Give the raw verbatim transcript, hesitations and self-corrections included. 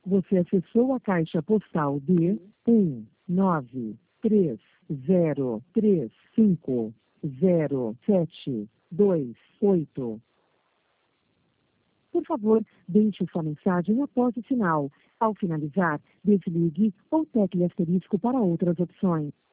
Você acessou a caixa postal de um nove três zero três cinco zero sete dois oito. Por favor, deixe sua mensagem após o sinal. Ao finalizar, desligue ou tecle asterisco para outras opções.